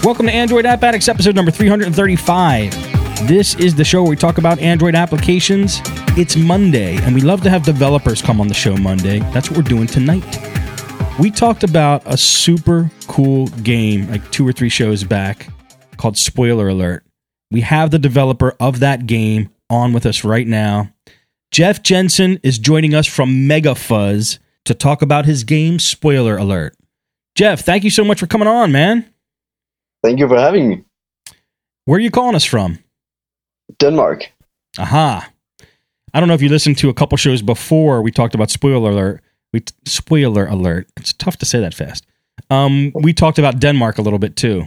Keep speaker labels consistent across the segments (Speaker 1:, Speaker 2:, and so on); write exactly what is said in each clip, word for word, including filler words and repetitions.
Speaker 1: Welcome to Android App Addicts, episode number three hundred thirty-five. This is the show where we talk about Android applications. It's Monday, and we love to have developers come on the show Monday. That's what we're doing tonight. We talked about a super cool game like two or three shows back called Spoiler Alert. We have the developer of that game on with us right now. Jeff Jensen is joining us from Megafuzz to talk about his game Spoiler Alert. Jeff, thank you so much for coming on, man.
Speaker 2: Thank you for having me.
Speaker 1: Where are you calling us from?
Speaker 2: Denmark.
Speaker 1: Aha. I don't know if you listened to a couple shows before we talked about Spoiler Alert. We t- Spoiler Alert. It's tough to say that fast. Um, we talked about Denmark a little bit too.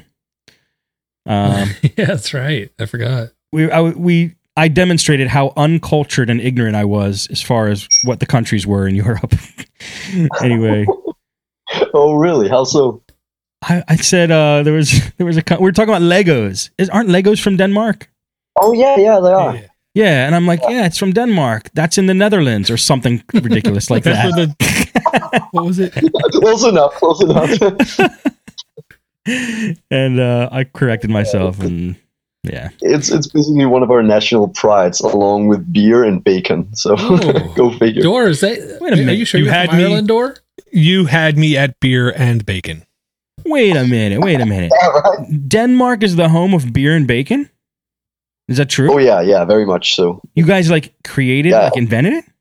Speaker 1: Um,
Speaker 3: yeah, that's right. I forgot.
Speaker 1: We I, we I demonstrated how uncultured and ignorant I was as far as what the countries were in Europe. Anyway.
Speaker 2: Oh, really? How so?
Speaker 1: I, I said uh, there was there was a we were talking about Legos. Is aren't Legos from Denmark?
Speaker 2: Oh yeah, yeah, they are.
Speaker 3: Yeah,
Speaker 1: yeah and I'm like, yeah, it's from Denmark. That's in the Netherlands or something ridiculous like that.
Speaker 3: The, what was it?
Speaker 2: Close enough. Close enough.
Speaker 1: And uh, I corrected myself, and yeah,
Speaker 2: it's it's basically one of our national prides, along with beer and bacon. So
Speaker 3: oh.
Speaker 2: Go figure.
Speaker 3: Door, is that?
Speaker 1: Wait a minute.
Speaker 3: Are you sure
Speaker 4: You
Speaker 3: you're
Speaker 4: had
Speaker 3: from
Speaker 4: me-
Speaker 3: Ireland, Door?
Speaker 4: You had me at beer and bacon.
Speaker 1: Wait a minute. Wait a minute.
Speaker 2: Yeah, right?
Speaker 1: Denmark is the home of beer and bacon? Is that true?
Speaker 2: Oh yeah, yeah, very much so.
Speaker 1: You guys like created,
Speaker 2: Yeah.
Speaker 1: like invented it?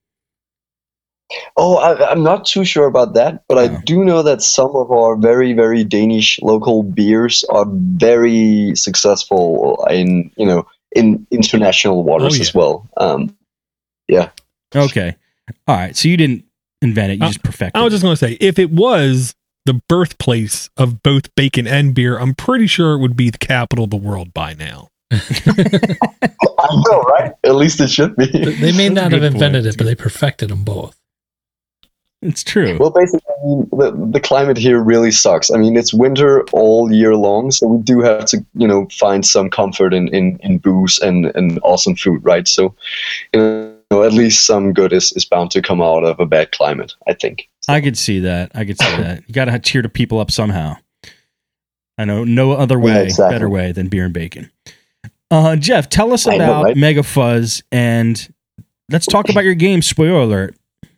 Speaker 2: Oh, I, I'm not too sure about that, but
Speaker 1: Oh.
Speaker 2: I do know that some of our very, very Danish local beers are very successful in, you know, in international waters
Speaker 4: Oh, yeah.
Speaker 2: as well. Um, yeah.
Speaker 1: Okay. All right. So you didn't invent it. You
Speaker 4: Uh,
Speaker 1: just perfected
Speaker 4: I was
Speaker 1: it.
Speaker 4: just going to say, if it was the birthplace of both bacon and beer, I'm pretty sure it would be the capital of the world by now.
Speaker 2: I know, right? At least it should be.
Speaker 3: They may not
Speaker 1: Good
Speaker 3: have invented
Speaker 1: point.
Speaker 3: it, but they perfected them both.
Speaker 1: It's true.
Speaker 2: Well, basically, I mean, the, the climate here really sucks. I mean, it's winter all year long, so we do have to, you know, find some comfort in, in, in booze and, and awesome food, right? So, you know, at least some good is, is bound to come out of a bad climate, I think.
Speaker 1: I could see that. I could see that. You got to cheer the people up somehow. I know no other way,
Speaker 2: Yeah, exactly.
Speaker 1: better way than beer and bacon. Uh, Jeff, tell us
Speaker 2: I know,
Speaker 1: about
Speaker 2: right?
Speaker 1: Megafuzz, and let's talk about your game, Spoiler Alert.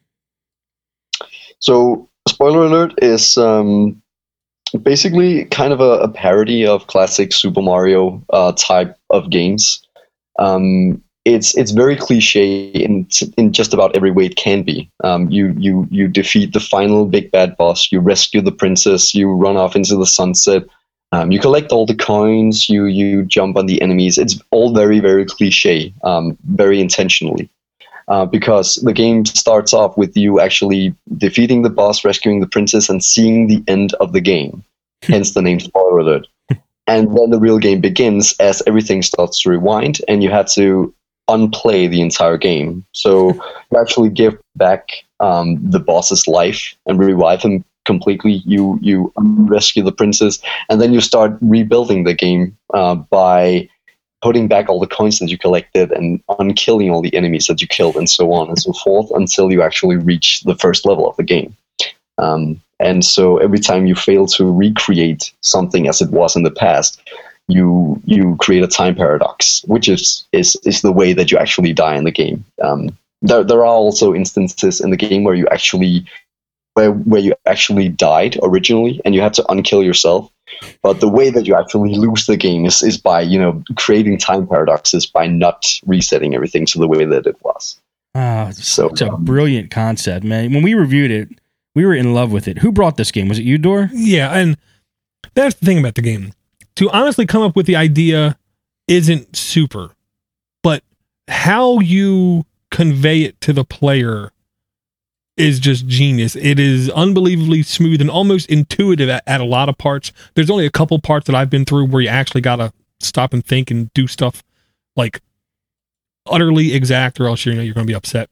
Speaker 2: So, Spoiler Alert is um, basically kind of a, a parody of classic Super Mario uh, type of games. Um, it's it's very cliche in in just about every way it can be. Um, you you you defeat the final big bad boss. You rescue the princess. You run off into the sunset. Um, you collect all the coins. You you jump on the enemies. It's all very very cliche, um, very intentionally. Uh, because the game starts off with you actually defeating the boss, rescuing the princess, and seeing the end of the game. Hence the name Spoiler Alert. And then the real game begins as everything starts to rewind, and you have to unplay the entire game. So you actually give back um, the boss's life and revive him completely. You you rescue the princess, and then you start rebuilding the game uh, by putting back all the coins that you collected and unkilling all the enemies that you killed, and so on and so forth, until you actually reach the first level of the game. Um, and so every time you fail to recreate something as it was in the past, you you create a time paradox, which is is, is the way that you actually die in the game. Um, there there are also instances in the game where you actually where where you actually died originally, and you have to unkill yourself. But the way that you actually lose the game is, is by, you know, creating time paradoxes by not resetting everything to the way that it was.
Speaker 1: Ah, it's
Speaker 2: So,
Speaker 1: such a brilliant concept, man. When we reviewed it, we were in love with it. Who brought this game? Was it you, Dor?
Speaker 4: Yeah, and that's the thing about the game. To honestly come up with the idea isn't super, but how you convey it to the player is just genius. It is unbelievably smooth and almost intuitive at, at a lot of parts. There's only a couple parts that I've been through where you actually gotta stop and think and do stuff like utterly exact, or else you know you're gonna be upset.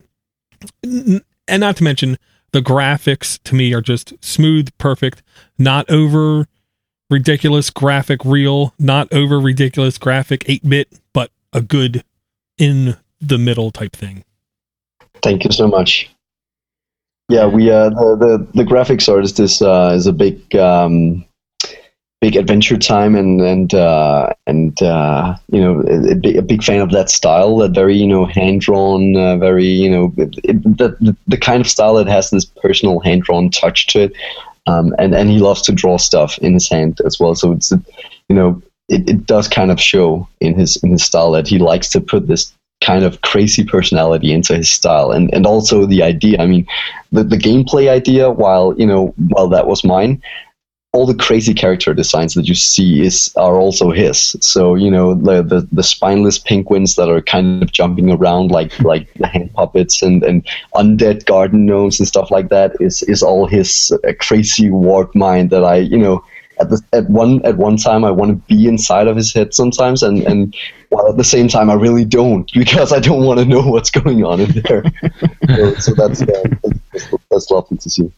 Speaker 4: N- And not to mention, the graphics to me are just smooth, perfect, not over ridiculous graphic real, not over ridiculous graphic eight-bit, but a good in the middle type thing.
Speaker 2: Thank you so much. Yeah, we uh, the, the the graphics artist is uh, is a big um, big Adventure Time and and uh, and uh, you know a, a, big, a big fan of that style, that very you know hand drawn, uh, very you know it, it, the, the the kind of style that has this personal hand drawn touch to it, um, and and he loves to draw stuff in his hand as well. So it's you know it, it does kind of show in his in his style that he likes to put this kind of crazy personality into his style, and and also the idea. I mean, the the gameplay idea, while you know while that was mine, all the crazy character designs that you see is are also his. So you know the the, the spineless penguins that are kind of jumping around like like the hand puppets, and, and undead garden gnomes and stuff like that is is all his uh, crazy warped mind that I you know at the at one at one time I want to be inside of his head sometimes, and and while at the same time I really don't, because I don't want to know what's going on in there. so, so that's, uh, that's that's lovely to see.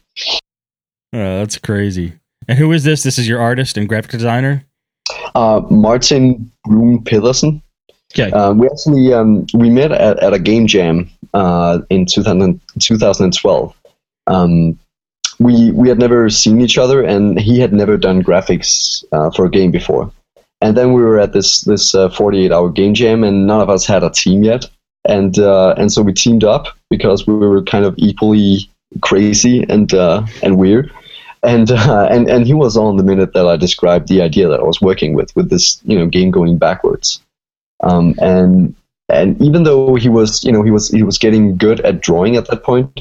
Speaker 1: Oh, that's crazy. And who is this? This is your artist and graphic designer?
Speaker 2: Uh, Martin Broom Pedersen.
Speaker 1: Okay.
Speaker 2: Uh, we actually um, we met at, at a game jam uh, in two thousand, twenty twelve. Um, we we had never seen each other, and he had never done graphics uh, for a game before. And then we were at this this uh, forty-eight hour game jam, and none of us had a team yet. And uh, and so we teamed up because we were kind of equally crazy and uh, and weird. And uh, and and he was on the minute that I described the idea that I was working with, with this you know game going backwards, um, and and even though he was you know he was he was getting good at drawing at that point,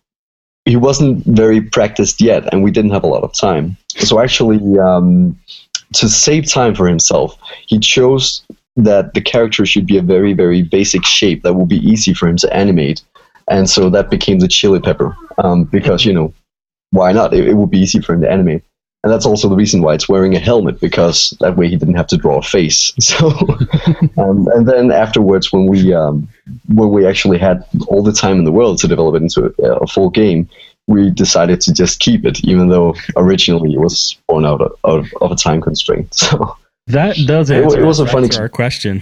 Speaker 2: he wasn't very practiced yet, and we didn't have a lot of time. So actually, um, to save time for himself, he chose that the character should be a very very basic shape that will be easy for him to animate, and so that became the chili pepper, um, because you know. Why not? It, it would be easy for him to animate. And that's also the reason why it's wearing a helmet, because that way he didn't have to draw a face. So, um, and then afterwards, when we um, when we actually had all the time in the world to develop it into a, a full game, we decided to just keep it, even though originally it was born out of, out of a time constraint. So
Speaker 1: that does
Speaker 2: it,
Speaker 1: answer,
Speaker 2: it was a funny
Speaker 1: our question.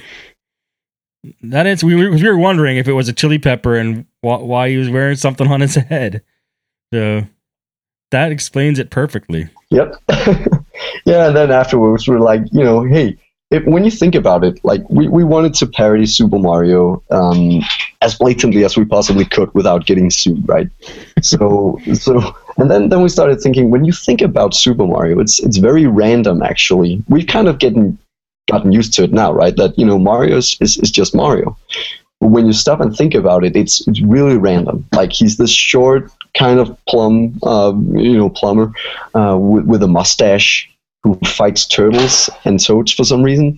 Speaker 1: That is, we were, we were wondering if it was a chili pepper and wh- why he was wearing something on his head. So. That explains it perfectly.
Speaker 2: Yep. Yeah, and then afterwards we're like, you know, hey, if, when you think about it, like we, we wanted to parody Super Mario um, as blatantly as we possibly could without getting sued, right? So, so, and then, then we started thinking, when you think about Super Mario, it's it's very random. Actually, we've kind of getting gotten used to it now, right? That you know, Mario is, is, is just Mario. But when you stop and think about it, it's it's really random. Like he's this short, kind of plum, uh, you know, plumber uh, with, with a mustache who fights turtles and toads for some reason.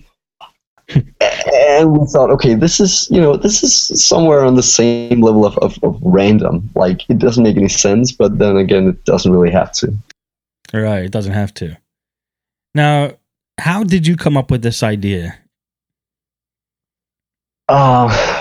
Speaker 2: And we thought, okay, this is, you know, this is somewhere on the same level of, of, of random. Like it doesn't make any sense, but then again, it doesn't really have to.
Speaker 1: Right, it doesn't have to. Now, how did you come up with this idea?
Speaker 2: Uh,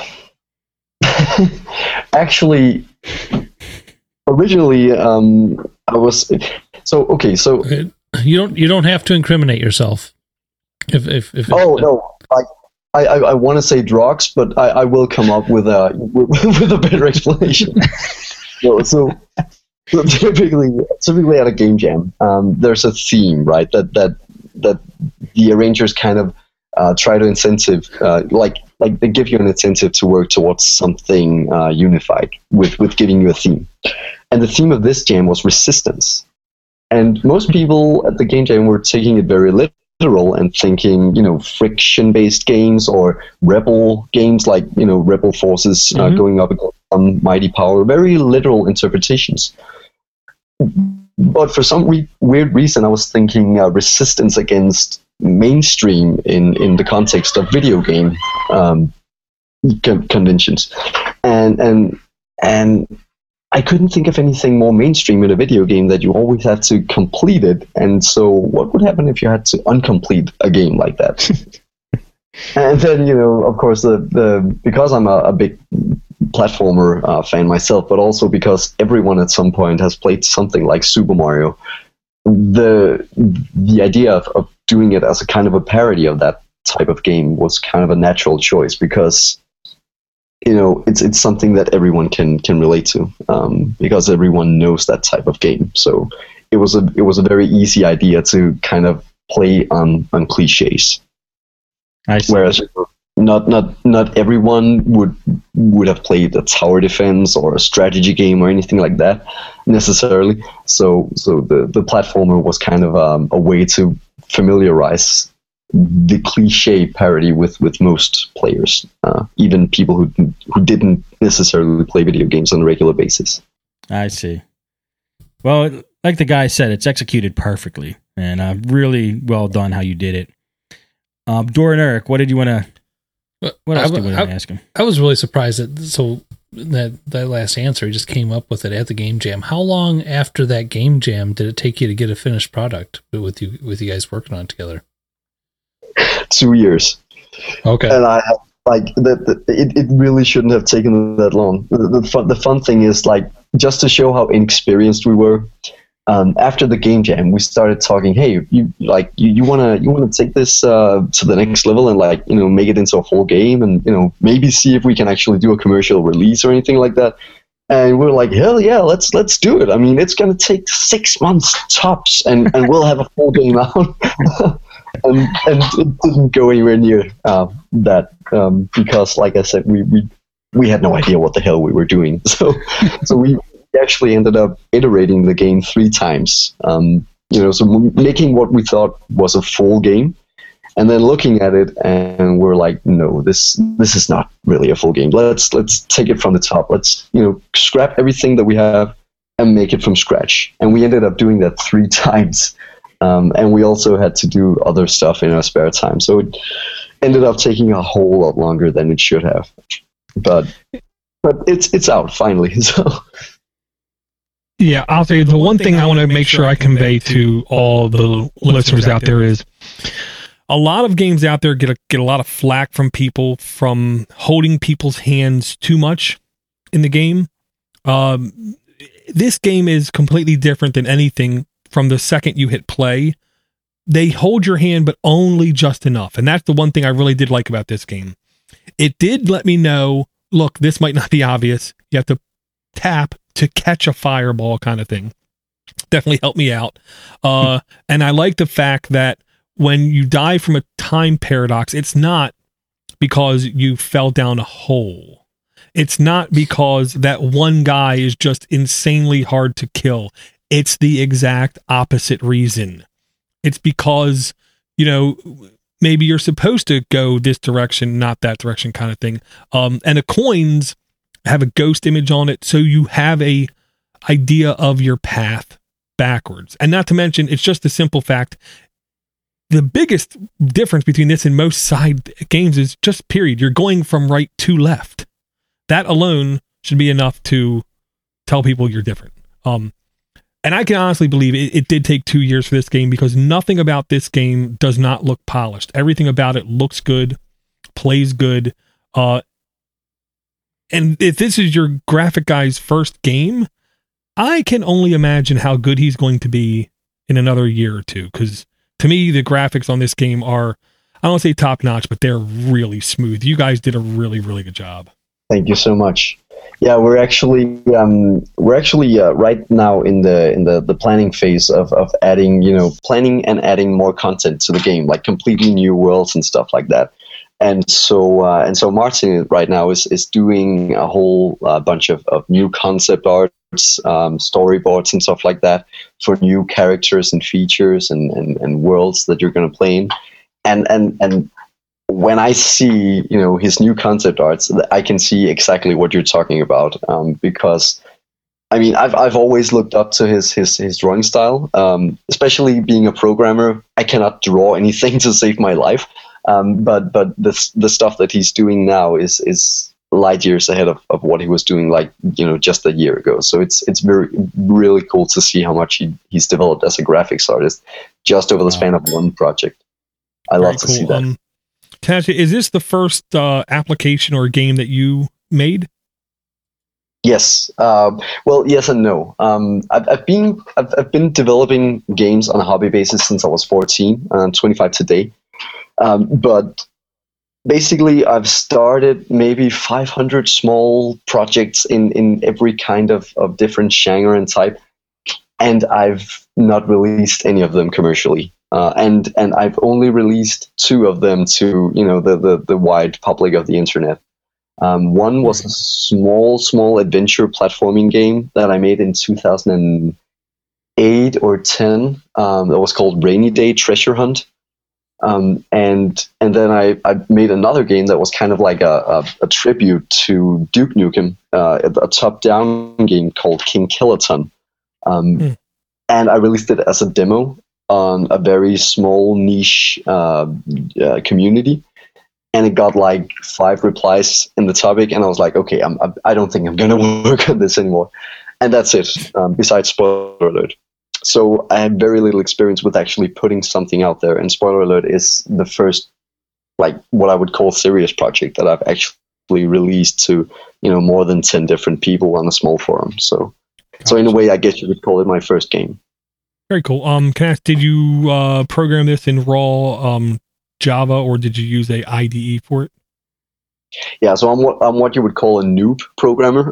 Speaker 2: actually, originally, um, I was so okay. So
Speaker 3: you don't you don't have to incriminate yourself. If if, if
Speaker 2: oh no, I I, I want to say drugs, but I, I will come up with a with a better explanation. so, so so typically typically at a game jam, um, there's a theme, right? That that that the arrangers kind of uh, try to incentive, uh, like. Like they give you an incentive to work towards something uh, unified with, with giving you a theme. And the theme of this jam was resistance. And most people at the game jam were taking it very literal and thinking, you know, friction-based games or rebel games like, you know, rebel forces uh, mm-hmm. going up against some mighty power. Very literal interpretations. But for some re- weird reason, I was thinking uh, resistance against mainstream in, in the context of video game um, con- conventions, and and and I couldn't think of anything more mainstream in a video game that you always have to complete it. And so, what would happen if you had to uncomplete a game like that? And then, you know, of course, the the because I'm a, a big platformer uh, fan myself, but also because everyone at some point has played something like Super Mario. The the idea of, of doing it as a kind of a parody of that type of game was kind of a natural choice, because you know it's it's something that everyone can can relate to, um, because everyone knows that type of game. So it was a it was a very easy idea to kind of play on on cliches.
Speaker 1: I see.
Speaker 2: Whereas not not not everyone would would have played a tower defense or a strategy game or anything like that necessarily. So so the the platformer was kind of um, a way to familiarize the cliche parody with, with most players, uh, even people who who didn't necessarily play video games on a regular basis.
Speaker 1: I see. Well, like the guy said, it's executed perfectly, and uh, really well done how you did it. Um, Doran Eric, what did you want to? What else
Speaker 3: I,
Speaker 1: did you
Speaker 3: I,
Speaker 1: want to ask him?
Speaker 3: I was really surprised that so that that last answer he just came up with it at the game jam. How long after that game jam did it take you to get a finished product with you with you guys working on it together?
Speaker 2: Two years.
Speaker 3: Okay.
Speaker 2: And I like that. It, it really shouldn't have taken that long. The, the fun the fun thing is like just to show how inexperienced we were. Um, after the game jam, we started talking. Hey, you like you, you wanna you wanna take this uh, to the next level and like you know make it into a full game and you know maybe see if we can actually do a commercial release or anything like that. And we're like, hell yeah, let's let's do it. I mean, it's gonna take six months tops, and, and we'll have a full game out. and and it didn't go anywhere near uh, that um, because, like I said, we, we we had no idea what the hell we were doing. So so we. actually ended up iterating the game three times. Um, you know, so making what we thought was a full game, and then looking at it, and we're like, no, this this is not really a full game. Let's let's take it from the top. Let's you know scrap everything that we have and make it from scratch. And we ended up doing that three times. Um, and we also had to do other stuff in our spare time, so it ended up taking a whole lot longer than it should have. But but it's it's out finally. So.
Speaker 4: Yeah, I'll say the one thing I want to make sure I convey to all the listeners out there is a lot of games out there get a, get a lot of flack from people from holding people's hands too much in the game. Um, this game is completely different than anything from the second you hit play. They hold your hand, but only just enough. And that's the one thing I really did like about this game. It did let me know, look, this might not be obvious. You have to tap to catch a fireball kind of thing. Definitely helped me out. Uh, and I like the fact that when you die from a time paradox, it's not because you fell down a hole. It's not because that one guy is just insanely hard to kill. It's the exact opposite reason. It's because, you know, maybe you're supposed to go this direction, not that direction kind of thing. Um, and the coins have a ghost image on it, so you have a idea of your path backwards. And not to mention, it's just the simple fact, the biggest difference between this and most side games is just period. You're going from right to left. That alone should be enough to tell people you're different. Um, and I can honestly believe it, it did take two years for this game because nothing about this game does not look polished. Everything about it looks good, plays good, uh, and if this is your graphic guy's first game, I can only imagine how good he's going to be in another year or two. Because to me, the graphics on this game are, I don't want to say top notch, but they're really smooth. You guys did a really, really good job.
Speaker 2: Thank you so much. Yeah, we're actually um, we're actually uh, right now in the in the, the planning phase of, of adding, you know, planning and adding more content to the game, like completely new worlds and stuff like that. And so, uh, and so, Martin right now is is doing a whole uh, bunch of, of new concept arts, um, storyboards, and stuff like that for new characters and features and, and, and worlds that you're going to play in. And and and when I see, you know, his new concept arts, I can see exactly what you're talking about. Um, because, I mean, I've I've always looked up to his his his drawing style, um, especially being a programmer. I cannot draw anything to save my life. Um, but but the the stuff that he's doing now is is light years ahead of, of what he was doing like you know just a year ago. So it's it's very really cool to see how much he, he's developed as a graphics artist just over the span of one project. I
Speaker 4: Very
Speaker 2: love to
Speaker 4: cool.
Speaker 2: see that.
Speaker 4: Um, Tasha, is this the first uh, application or game that you made?
Speaker 2: Yes. Um, well, yes and no. Um, I've, I've been I've, I've been developing games on a hobby basis since I was fourteen. I'm twenty-five today. Um, but basically, I've started maybe five hundred small projects in, in every kind of, of different genre and type, and I've not released any of them commercially. uh, and and I've only released two of them to you know the the, the wide public of the internet. Um, one was a small small adventure platforming game that I made in two thousand eight or ten. Um, that was called Rainy Day Treasure Hunt. Um, and and then I, I made another game that was kind of like a, a, a tribute to Duke Nukem, uh, a, a top-down game called King Killaton. Um, mm. And I released it as a demo on a very small niche uh, uh, community. And it got like five replies in the topic, and I was like, okay, I'm, I don't think I'm going to work on this anymore. And that's it, um, besides spoiler alert. So I had very little experience with actually putting something out there, and spoiler alert is the first, like, what I would call serious project that I've actually released to, you know, more than ten different people on a small forum. So, gotcha. So in a way, I guess you could call it my first game.
Speaker 4: Very cool. Um, can I ask, did you uh, program this in raw um, Java, or did you use a I D E for it?
Speaker 2: Yeah, so I'm what I'm what you would call a noob programmer.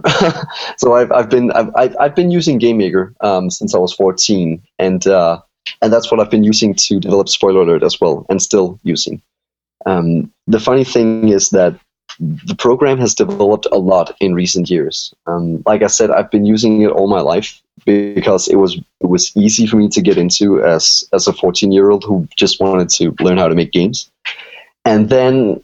Speaker 2: So I've I've been I've I've, I've been using GameMaker um, since I was fourteen, and uh, and that's what I've been using to develop Spoiler Alert as well, and still using. Um, the funny thing is that the program has developed a lot in recent years. Um, like I said, I've been using it all my life because it was it was easy for me to get into as as a fourteen year old who just wanted to learn how to make games, and then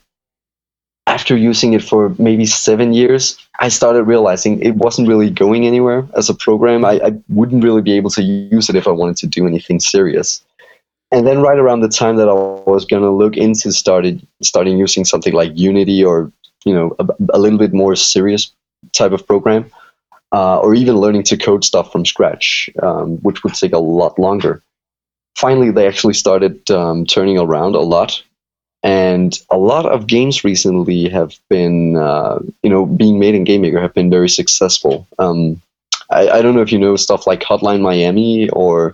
Speaker 2: after using it for maybe seven years, I started realizing it wasn't really going anywhere as a program. I, I wouldn't really be able to use it if I wanted to do anything serious. And then right around the time that I was going to look into started starting using something like Unity or, you know, a, a little bit more serious type of program, uh, or even learning to code stuff from scratch, um, which would take a lot longer. Finally, they actually started um, turning around a lot. And a lot of games recently have been, uh, you know, being made in GameMaker have been very successful. Um, I, I don't know if you know stuff like Hotline Miami or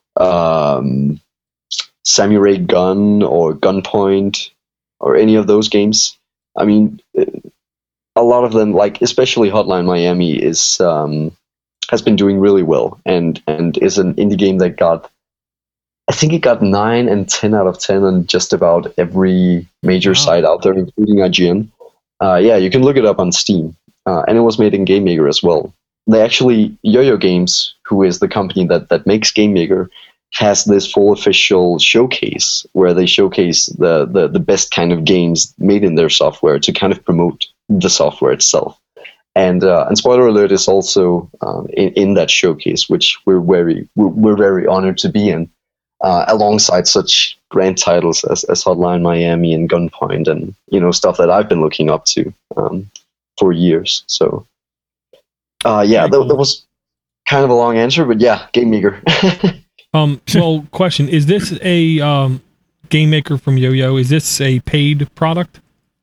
Speaker 2: um, Samurai Gun or Gunpoint or any of those games. I mean, a lot of them, like especially Hotline Miami, is um, has been doing really well, and and is an indie game that got. I think it got nine and ten out of ten on just about every major wow. site out there, including I G N. Uh, yeah, you can look it up on Steam. Uh, and it was made in GameMaker as well. They actually, Yo-Yo Games, who is the company that, that makes GameMaker, has this full official showcase where they showcase the, the, the best kind of games made in their software to kind of promote the software itself. And uh, and spoiler alert is also um, in, in that showcase, which we're very we're, we're very honored to be in. Uh, alongside such grand titles as, as Hotline Miami and Gunpoint, and you know stuff that I've been looking up to um, for years. So, uh, yeah, that, cool. that was kind of a long answer, but yeah, GameMaker.
Speaker 4: um, well, question: is this a um, GameMaker from Yo-Yo? Is this a paid product?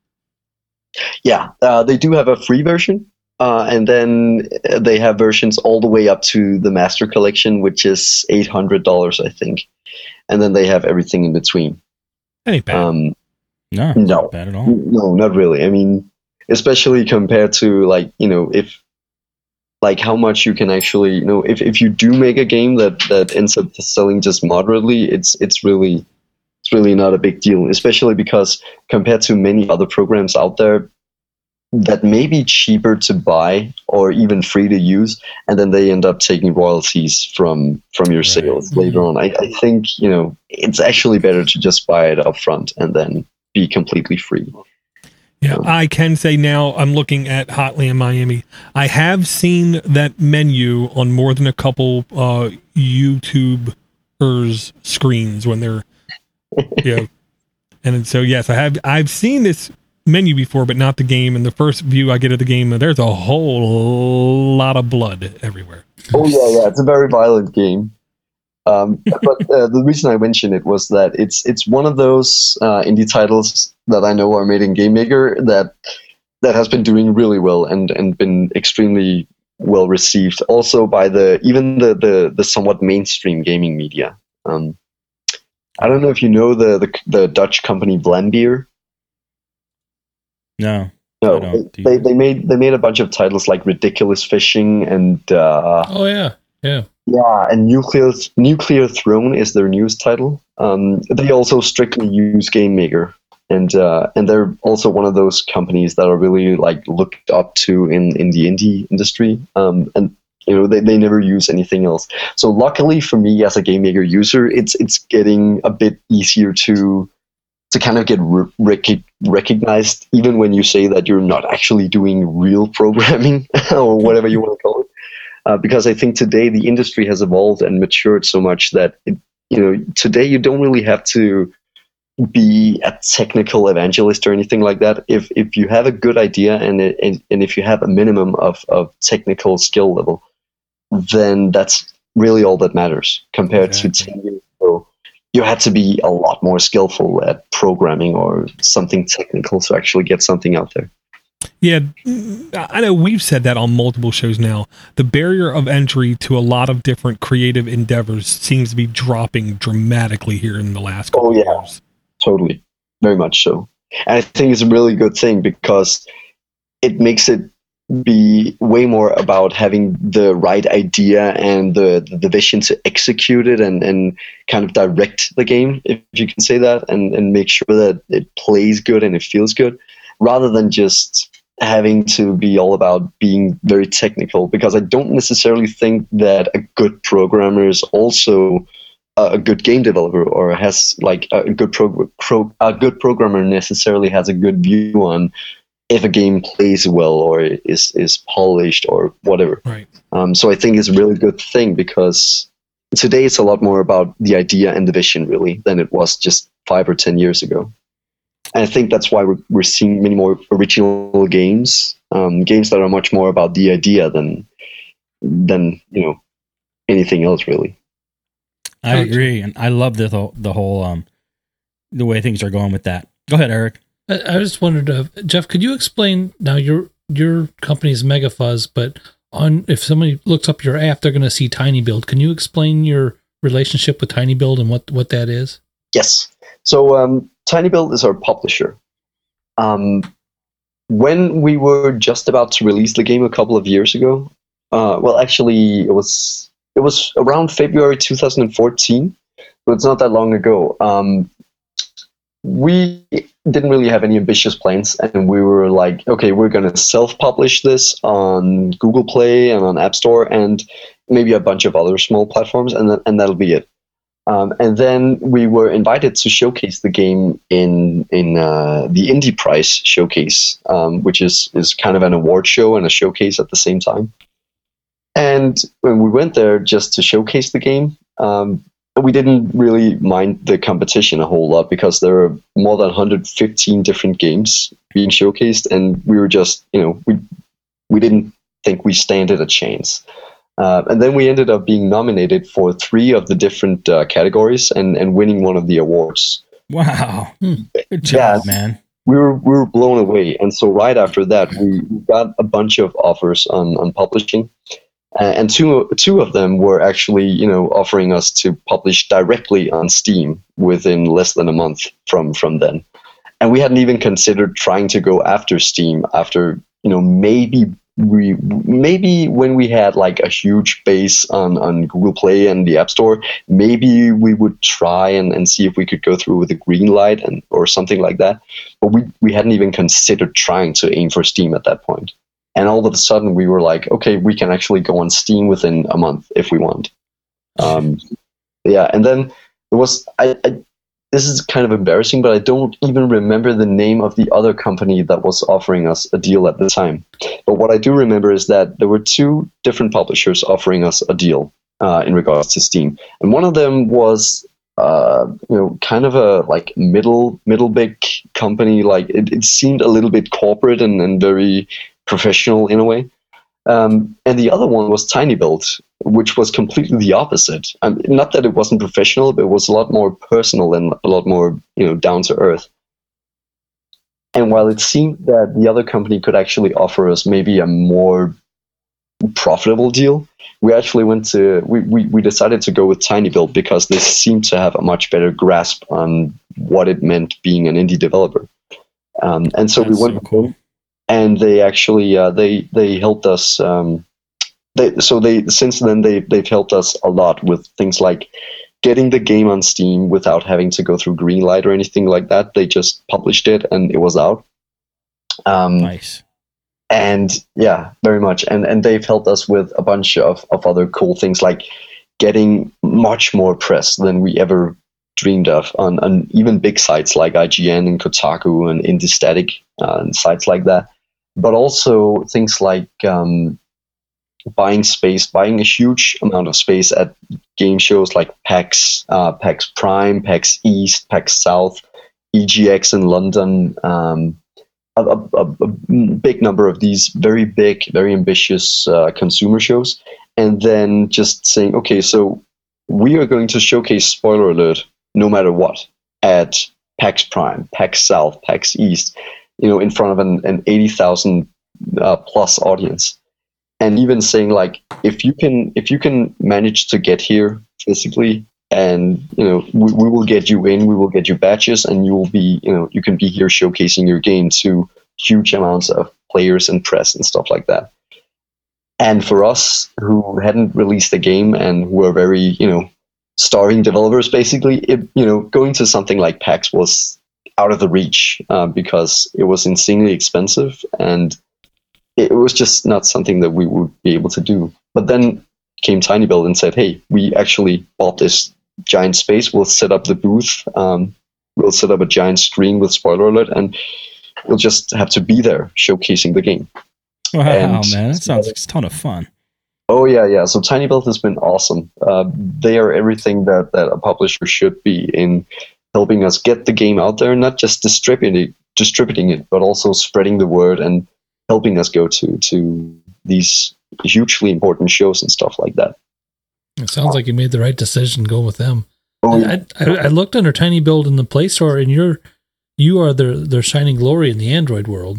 Speaker 2: Yeah, uh, they do have a free version. Uh, and then they have versions all the way up to the Master Collection, which is eight hundred dollars, I think. And then they have everything in between.
Speaker 4: Ain't bad.
Speaker 2: Um,
Speaker 1: no,
Speaker 2: no,
Speaker 1: not bad at all.
Speaker 2: No, not really. I mean, especially compared to, like, you know, if, like, how much you can actually, you know, if, if you do make a game that, that ends up selling just moderately, it's it's really, it's really not a big deal, especially because compared to many other programs out there, that may be cheaper to buy or even free to use, and then they end up taking royalties from from your sales right. later on. I, I think, you know, it's actually better to just buy it up front and then be completely free.
Speaker 4: Yeah, um, I can say now I'm looking at Hotline Miami. I have seen that menu on more than a couple uh, YouTubers' screens when they're, you know, and so yes, I have. I've seen this menu before, but not the game. And the first view I get of the game, there's a whole lot of blood everywhere.
Speaker 2: Oh yeah, yeah, it's a very violent game. Um, but uh, the reason I mentioned it was that it's it's one of those uh, indie titles that I know are made in GameMaker that that has been doing really well and, and been extremely well received. Also by the even the the, the somewhat mainstream gaming media. Um, I don't know if you know the the, the Dutch company Vlambeer.
Speaker 1: No,
Speaker 2: no. They, they they made they made a bunch of titles like Ridiculous Fishing and uh,
Speaker 3: oh yeah, yeah,
Speaker 2: Yeah, and Nuclear Nuclear Throne is their newest title. Um, they also strictly use Game Maker, and uh, and they're also one of those companies that are really like looked up to in, in the indie industry. Um, and you know they, they never use anything else. So luckily for me as a Game Maker user, it's it's getting a bit easier to to kind of get rec- recognized, even when you say that you're not actually doing real programming or whatever you want to call it. Uh, because I think today the industry has evolved and matured so much that it, you know today you don't really have to be a technical evangelist or anything like that. If if you have a good idea and it, and, and if you have a minimum of, of technical skill level, then that's really all that matters. Compared exactly. to ten years ago, you had to be a lot more skillful at programming or something technical to actually get something out there.
Speaker 4: Yeah, I know we've said that on multiple shows now. The barrier of entry to a lot of different creative endeavors seems to be dropping dramatically here in the last couple
Speaker 2: oh, yeah.
Speaker 4: years.
Speaker 2: Totally. Very much so. And I think it's a really good thing because it makes it be way more about having the right idea and the, the vision to execute it and, and kind of direct the game, if you can say that, and, and make sure that it plays good and it feels good, rather than just having to be all about being very technical. Because I don't necessarily think that a good programmer is also a good game developer, or has like a good pro, pro a good programmer necessarily has a good view on if a game plays well or is is polished or whatever.
Speaker 4: Right.
Speaker 2: Um, so I think it's a really good thing because today it's a lot more about the idea and the vision really than it was just five or ten years ago. And I think that's why we're, we're seeing many more original games, um, games that are much more about the idea than than you know anything else really.
Speaker 1: I agree, and I love the whole, the whole um, the way things are going with that. Go ahead, Eric.
Speaker 3: I, I just wondered, uh, Jeff, could you explain now your your company's MegaFuzz, but on if somebody looks up your app, they're going to see TinyBuild. Can you explain your relationship with TinyBuild and what, what that is?
Speaker 2: Yes. So um, TinyBuild is our publisher. Um, when we were just about to release the game a couple of years ago, uh, well, actually, it was. It was around February two thousand fourteen, so it's not that long ago. Um, we didn't really have any ambitious plans, and we were like, okay, we're going to self-publish this on Google Play and on App Store and maybe a bunch of other small platforms, and, th- and that'll be it. Um, and then we were invited to showcase the game in in uh, the Indie Prize showcase, um, which is, is kind of an award show and a showcase at the same time. And when we went there just to showcase the game, um, we didn't really mind the competition a whole lot because there were more than one hundred fifteen different games being showcased, and we were just, you know, we we didn't think we standed a chance. Uh, and then we ended up being nominated for three of the different uh, categories and, and winning one of the awards.
Speaker 1: Wow. Good job, yeah, man.
Speaker 2: We were we were blown away. And so right after that, we got a bunch of offers on, on publishing. Uh, and two two of them were actually, you know, offering us to publish directly on Steam within less than a month from, from then. And we hadn't even considered trying to go after Steam after, you know, maybe we maybe when we had like a huge base on, on Google Play and the App Store, maybe we would try and, and see if we could go through with a green light and or something like that. But we, we hadn't even considered trying to aim for Steam at that point. And all of a sudden, we were like, okay, we can actually go on Steam within a month if we want. Um, yeah, and then there was, I, I, this is kind of embarrassing, but I don't even remember the name of the other company that was offering us a deal at the time. But what I do remember is that there were two different publishers offering us a deal uh, in regards to Steam. And one of them was, uh, you know, kind of a like middle, middle big company. Like it, it seemed a little bit corporate and, and very professional in a way. Um, and the other one was TinyBuild, which was completely the opposite. Um, not that it wasn't professional, but it was a lot more personal and a lot more, you know, down to earth. And while it seemed that the other company could actually offer us maybe a more profitable deal, we actually went to, we, we, we decided to go with TinyBuild because they seemed to have a much better grasp on what it meant being an indie developer. Um, and so
Speaker 1: That's
Speaker 2: we went
Speaker 1: so cool.
Speaker 2: And they actually uh, they they helped us um, they so they since then they they've helped us a lot with things like getting the game on Steam without having to go through Greenlight or anything like that. They just published it and it was out. Um,
Speaker 1: Nice.
Speaker 2: And yeah, very much. And and they've helped us with a bunch of, of other cool things, like getting much more press than we ever dreamed of on, on even big sites like I G N and Kotaku and IndieStatic uh, and sites like that. But also things like um, buying space, buying a huge amount of space at game shows like PAX, uh, PAX Prime, PAX East, PAX South, E G X in London, um, a, a, a big number of these very big, very ambitious uh, consumer shows, and then just saying, okay, so we are going to showcase Spoiler Alert no matter what at PAX Prime, PAX South, PAX East, you know, in front of an, an eighty thousand uh, plus audience. And even saying, like, if you can if you can manage to get here physically, and you know, we, we will get you in, we will get you badges, and you will be, you know, you can be here showcasing your game to huge amounts of players and press and stuff like that. And for us who hadn't released a game and who were very, you know, starving developers, basically, it, you know, going to something like PAX was out of the reach uh, because it was insanely expensive, and it was just not something that we would be able to do. But then came tinyBuild and said, hey, we actually bought this giant space. We'll set up the booth. Um, we'll set up a giant screen with Spoiler Alert, and we'll just have to be there showcasing the game.
Speaker 1: Wow,
Speaker 2: And-
Speaker 1: man, that sounds like a ton of fun.
Speaker 2: Oh, yeah, yeah. So tinyBuild has been awesome. Uh, they are everything that, that a publisher should be in helping us get the game out there, not just distributing, distributing it, but also spreading the word and helping us go to, to these hugely important shows and stuff like that.
Speaker 3: It sounds like you made the right decision going with them.
Speaker 2: Oh, yeah.
Speaker 3: I, I, I looked under tinyBuild in the Play Store, and you're you are their their shining glory in the Android world.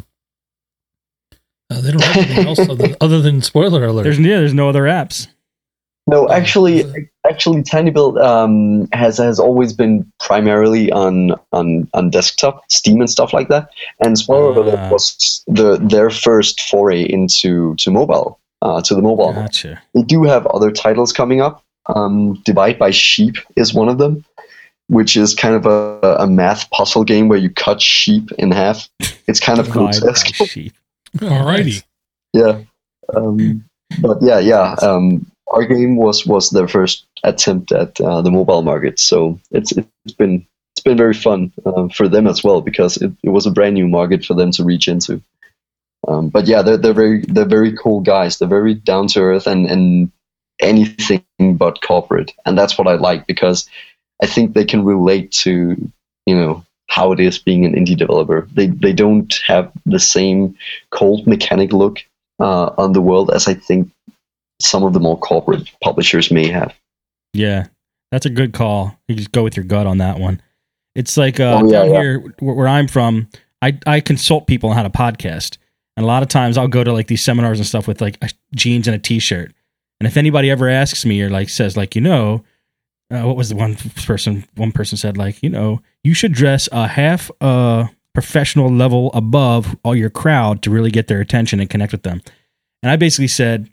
Speaker 3: Uh, they don't have anything else other, other than Spoiler Alert.
Speaker 1: There's yeah, there's no other apps.
Speaker 2: No, actually, actually, tinyBuild um, has has always been primarily on, on on desktop, Steam and stuff like that. And Spoiler Alert
Speaker 1: Ah.
Speaker 2: was the their first foray into to mobile, uh, to the mobile.
Speaker 1: Gotcha.
Speaker 2: They do have other titles coming up. Um, Divide by Sheep is one of them, which is kind of a, a math puzzle game where you cut sheep in half. It's kind of
Speaker 1: Divide by
Speaker 2: grotesque.
Speaker 1: sheep.
Speaker 4: Alrighty.
Speaker 2: Yeah. Um, but yeah, yeah. Um, our game was, was their first attempt at uh, the mobile market, so it's it's been it's been very fun uh, for them as well, because it, it was a brand new market for them to reach into. Um, but yeah, they're they're very they're very cool guys. They're very down to earth and, and anything but corporate, and that's what I like, because I think they can relate to, you know, how it is being an indie developer. They they don't have the same cold mechanic look uh, on the world as I think some of the more corporate publishers may have.
Speaker 1: Yeah, that's a good call. You just go with your gut on that one. It's like uh,
Speaker 2: Oh, yeah,
Speaker 1: down
Speaker 2: yeah.
Speaker 1: here where, where I'm from, I, I consult people on how to podcast. And a lot of times I'll go to like these seminars and stuff with like a jeans and a t-shirt. And if anybody ever asks me or like says like, you know, uh, what was the one person, one person said like, you know, you should dress a half uh, professional level above all your crowd to really get their attention and connect with them. And I basically said,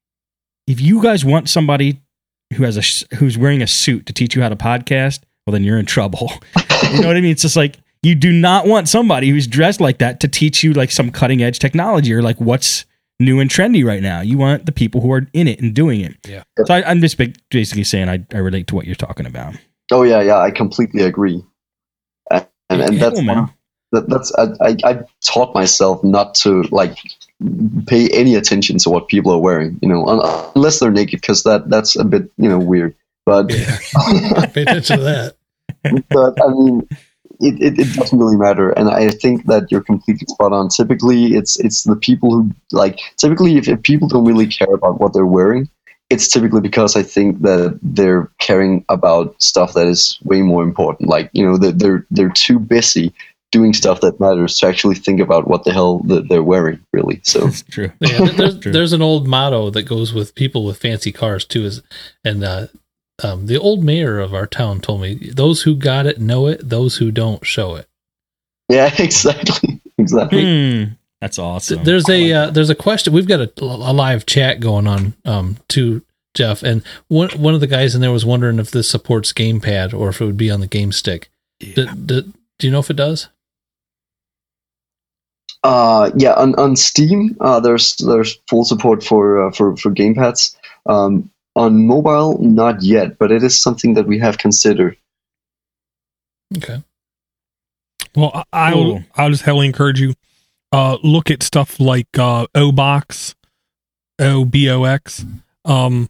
Speaker 1: if you guys want somebody who has a who's wearing a suit to teach you how to podcast, well, then you're in trouble. You know what I mean? It's just like, you do not want somebody who's dressed like that to teach you like some cutting edge technology or like what's new and trendy right now. You want the people who are in it and doing it.
Speaker 3: Yeah.
Speaker 1: So I, I'm just ba- basically saying I, I relate to what you're talking about.
Speaker 2: Oh yeah, yeah, I completely agree. And and, and that's
Speaker 1: Cool, man.
Speaker 2: that, that's I, I I taught myself not to like pay any attention to what people are wearing, you know, un- unless they're naked, because that that's a bit, you know, weird. But
Speaker 3: Yeah. Pay attention to that.
Speaker 2: but I mean, it, it, it doesn't really matter, and I think that you're completely spot on. Typically, it's it's the people who like. Typically, if, if people don't really care about what they're wearing, it's typically because I think that they're caring about stuff that is way more important. Like, you know, they're they're, they're too busy doing stuff that matters to actually think about what the hell that they're wearing, really. So
Speaker 1: That's true.
Speaker 3: Yeah, there- there's,
Speaker 1: True.
Speaker 3: there's an old motto that goes with people with fancy cars too. Is and uh, um, the old mayor of our town told me, "Those who got it know it; those who don't show it."
Speaker 2: yeah, exactly, exactly.
Speaker 1: Hmm. That's awesome.
Speaker 3: There's a uh, there's a question. We've got a, a live chat going on um, too, Jeff, and one one of the guys in there was wondering if this supports gamepad or if it would be on the game stick. Yeah. Do, do, do you know if it does?
Speaker 2: Uh, yeah, on, on Steam, uh, there's there's full support for uh, for for gamepads. Um, on mobile, not yet, but it is something that we have considered.
Speaker 3: Okay.
Speaker 4: Well, I'll cool. I'll just heavily encourage you. Uh, look at stuff like uh, O-Box, O B O X. Um,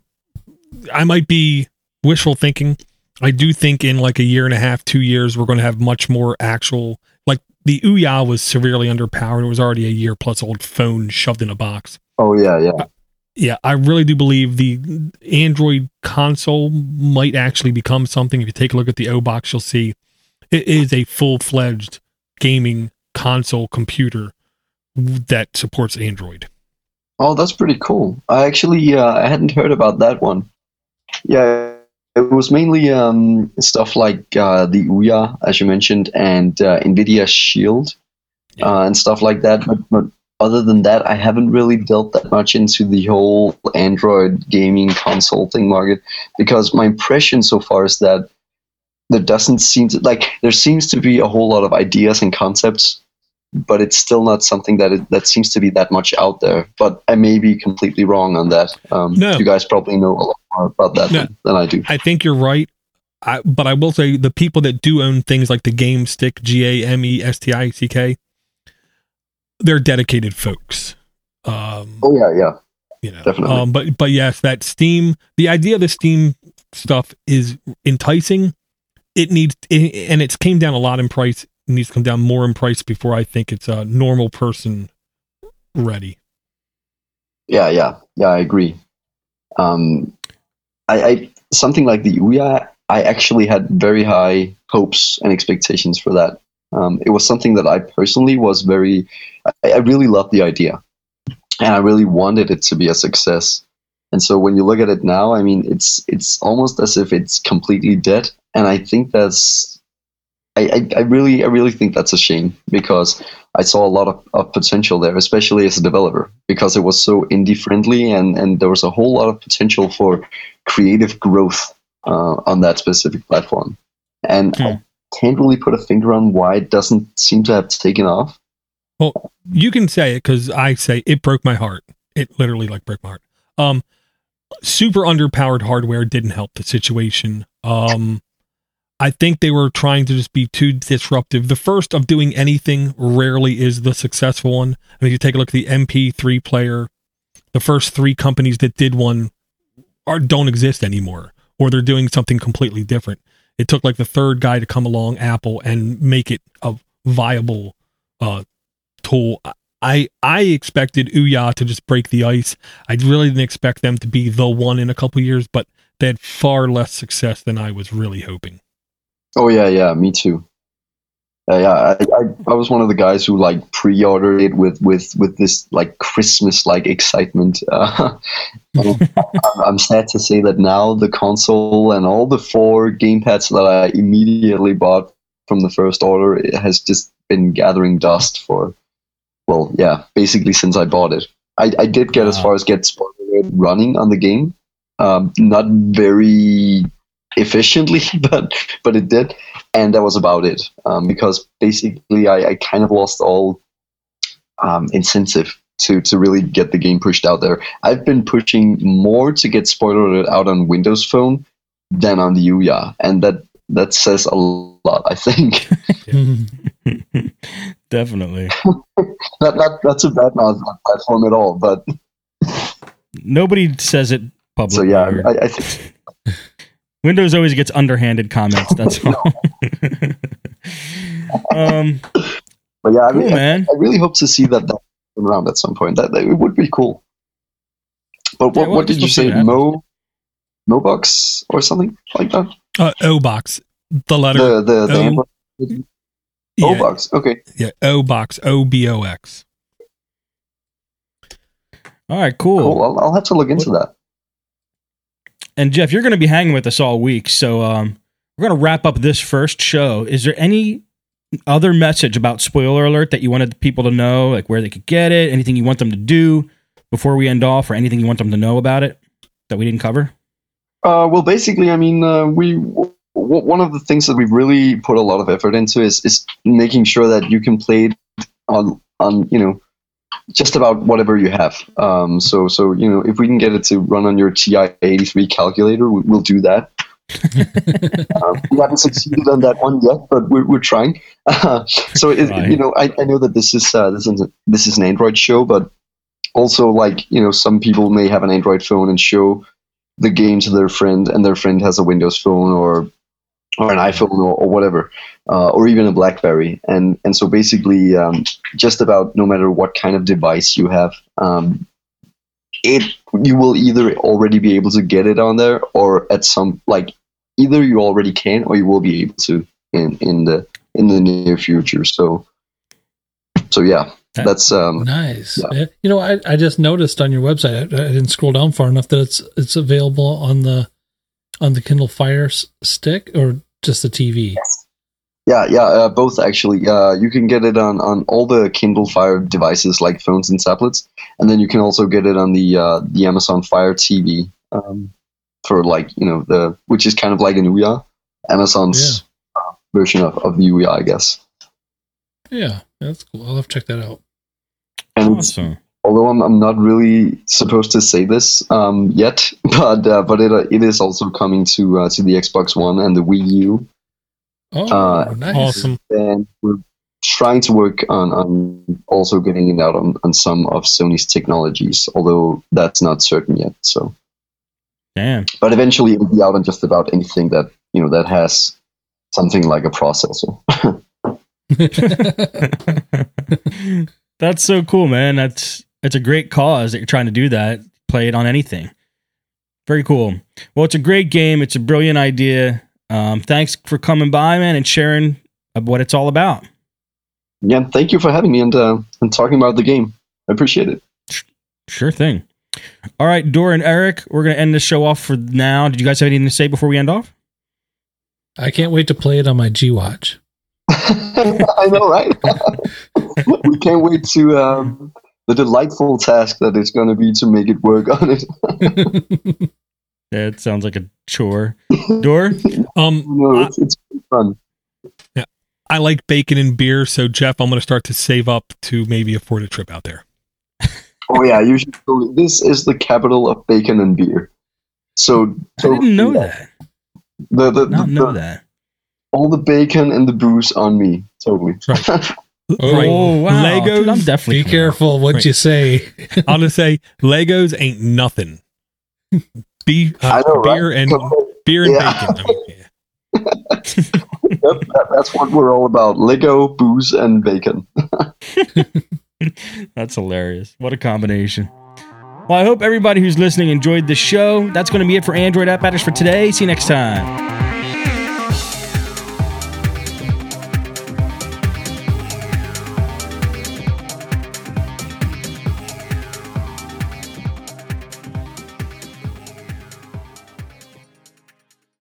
Speaker 4: I might be wishful thinking. I do think in like a year and a half, two years, we're going to have much more actual. Like the Ouya was severely underpowered. It was already a year plus old phone shoved in a box.
Speaker 2: Oh yeah, yeah,
Speaker 4: uh, yeah. I really do believe the Android console might actually become something. If you take a look at the O-Box, you'll see it is a full fledged gaming console computer that supports Android.
Speaker 2: Oh, that's pretty cool. I actually uh, I hadn't heard about that one. Yeah, it was mainly um, stuff like uh, the Ouya, as you mentioned, and uh, NVIDIA Shield yeah. uh, and stuff like that. But, but other than that, I haven't really delved that much into the whole Android gaming console thing market, because my impression so far is that there doesn't seem to, like, there seems to be a whole lot of ideas and concepts, but it's still not something that it, that seems to be that much out there. But I may be completely wrong on that. Um,
Speaker 4: no.
Speaker 2: You guys probably know a lot more about that no. than, than I do.
Speaker 4: I think you're right. I, but I will say the people that do own things like the Game Stick, G A M E S T I C K, they're dedicated folks. Um,
Speaker 2: oh, yeah, yeah.
Speaker 4: You know,
Speaker 2: definitely.
Speaker 4: Um, but, but yes, that Steam, the idea of the Steam stuff is enticing. It needs, it, and it's came down a lot in price. It needs to come down more in price before I think it's a normal person ready.
Speaker 2: Yeah, yeah, yeah. I agree. Um, I, I something like the Ouya, I actually had very high hopes and expectations for that. Um, it was something that I personally was very, I, I really loved the idea, and I really wanted it to be a success. And so when you look at it now, I mean, it's it's almost as if it's completely dead. And I think that's, I, I, I really I really think that's a shame, because I saw a lot of, of potential there, especially as a developer, because it was so indie friendly, and, and there was a whole lot of potential for creative growth uh, on that specific platform. And hmm. I can't really put a finger on why it doesn't seem to have taken off.
Speaker 4: Well, you can say it, because I say it broke my heart. It literally like broke my heart. Um, super underpowered hardware didn't help the situation. Um, I think they were trying to just be too disruptive. The first of doing anything rarely is the successful one. I mean, you take a look at the M P three player, the first three companies that did one are don't exist anymore, or they're doing something completely different. It took like the third guy to come along, Apple, and make it a viable uh, tool. I I expected Ouya to just break the ice. I really didn't expect them to be the one in a couple of years, but they had far less success than I was really hoping.
Speaker 2: Oh yeah, yeah, me too. Uh, yeah, I, I I was one of the guys who like pre-ordered it with with with this like Christmas like excitement. Uh, I'm, I'm sad to say that now the console and all the four gamepads that I immediately bought from the first order, it has just been gathering dust for, well, yeah, basically since I bought it. I, I did get wow. as far as get spoiler running on the game. Um, not very efficiently, but but it did, and that was about it. Um, because basically, I, I kind of lost all um, incentive to to really get the game pushed out there. I've been pushing more to get spoiler out on Windows Phone than on the Ouya, and that that says a lot, I think.
Speaker 1: Definitely.
Speaker 2: not not not too bad on that platform at all, but
Speaker 1: nobody says it publicly.
Speaker 2: So yeah, I, I think.
Speaker 1: Windows always gets underhanded comments. That's all. um,
Speaker 2: but yeah, I,
Speaker 1: cool,
Speaker 2: mean,
Speaker 1: man.
Speaker 2: I, I really hope to see that, that around at some point. That, that it would be cool. But what, yeah, well, what did you say? Mo, Mobox or something like that?
Speaker 4: Uh, O-Box. The letter.
Speaker 2: The the, the
Speaker 4: o-
Speaker 2: Android. Yeah. O-Box. Okay.
Speaker 4: Yeah. O-Box. O B O X.
Speaker 1: All right. Cool.
Speaker 2: Cool. I'll, I'll have to look into that.
Speaker 1: And Jeff, you're going to be hanging with us all week, so um, we're going to wrap up this first show. Is there any other message about Spoiler Alert that you wanted people to know, like where they could get it, anything you want them to do before we end off, or anything you want them to know about it that we didn't cover?
Speaker 2: Uh, well, basically, I mean, uh, we w- one of the things that we've really put a lot of effort into is is making sure that you can play it on on you know just about whatever you have. Um, so so you know if we can get it to run on your T I eighty-three calculator, we, we'll do that. uh, we haven't succeeded on that one yet, but we're we're trying. Uh, so it,
Speaker 1: right.
Speaker 2: you know, I, I know that this is uh, this is a, this is an Android show, but also like you know some people may have an Android phone and show the game to their friend, and their friend has a Windows phone or or an iPhone or, or whatever, uh, or even a BlackBerry, and and so basically, um, just about no matter what kind of device you have, um, it you will either already be able to get it on there, or at some like either you already can, or you will be able to in in the in the near future. So so yeah. That's um,
Speaker 3: nice.
Speaker 2: Yeah.
Speaker 3: You know, I, I just noticed on your website, I, I didn't scroll down far enough, that it's it's available on the on the Kindle Fire s- stick or just the T V.
Speaker 2: Yes. Yeah, yeah, uh, both actually. Uh, you can get it on, on all the Kindle Fire devices like phones and tablets, and then you can also get it on the uh, the Amazon Fire T V um, for like you know the which is kind of like an Ouya, Amazon's yeah. uh, version of, of the Ouya, I guess.
Speaker 3: Yeah, that's cool. I'll have to check that out.
Speaker 2: And
Speaker 1: Awesome.
Speaker 2: Although I'm, I'm not really supposed to say this um, yet, but uh, but it uh, it is also coming to uh, to the Xbox One and the Wii U.
Speaker 3: Oh,
Speaker 2: uh,
Speaker 3: nice.
Speaker 4: Awesome.
Speaker 2: And we're trying to work on, on also getting it out on, on some of Sony's technologies, although that's not certain yet. So,
Speaker 1: Damn.
Speaker 2: but eventually it'll be out on just about anything that you know that has something like a processor.
Speaker 1: That's so cool, man. That's it's a great cause that you're trying to do that. Play it on anything. Very cool. Well, it's a great game. It's a brilliant idea. Um, thanks for coming by, man, and sharing what it's all about.
Speaker 2: Yeah, thank you for having me and uh, and talking about the game. I appreciate it.
Speaker 1: Sure thing. All right, Dor and Eric, we're going to end the show off for now. Did you guys have anything to say before we end off?
Speaker 3: I can't wait to play it on my G Watch.
Speaker 2: I know, right? We can't wait to um, the delightful task that it's going to be to make it work on it.
Speaker 1: That sounds like a chore. Dor?
Speaker 4: Um,
Speaker 2: no, it's, it's fun.
Speaker 4: Yeah, I like bacon and beer, so Jeff, I'm going to start to save up to maybe afford a trip out there.
Speaker 2: Oh yeah, you should. This is the capital of bacon and beer. So, so
Speaker 1: I didn't know
Speaker 2: yeah.
Speaker 1: that.
Speaker 2: The, the,
Speaker 1: Not
Speaker 2: the,
Speaker 1: know
Speaker 2: the,
Speaker 1: that.
Speaker 2: All the bacon and the booze on me. Totally.
Speaker 4: Right.
Speaker 3: Oh,
Speaker 4: Right.
Speaker 1: wow.
Speaker 4: Legos.
Speaker 1: Dude, I'm definitely
Speaker 3: Be careful what
Speaker 4: Right.
Speaker 3: you say.
Speaker 4: I'll just say Legos ain't nothing. Be, uh,
Speaker 2: I know,
Speaker 4: beer
Speaker 2: right?
Speaker 4: and beer and
Speaker 2: Yeah.
Speaker 4: bacon. I mean, yeah.
Speaker 2: Yep, that, that's what we're all about. Lego, booze, and bacon.
Speaker 1: That's hilarious. What a combination. Well, I hope everybody who's listening enjoyed the show. That's going to be it for Android App Matters for today. See you next time.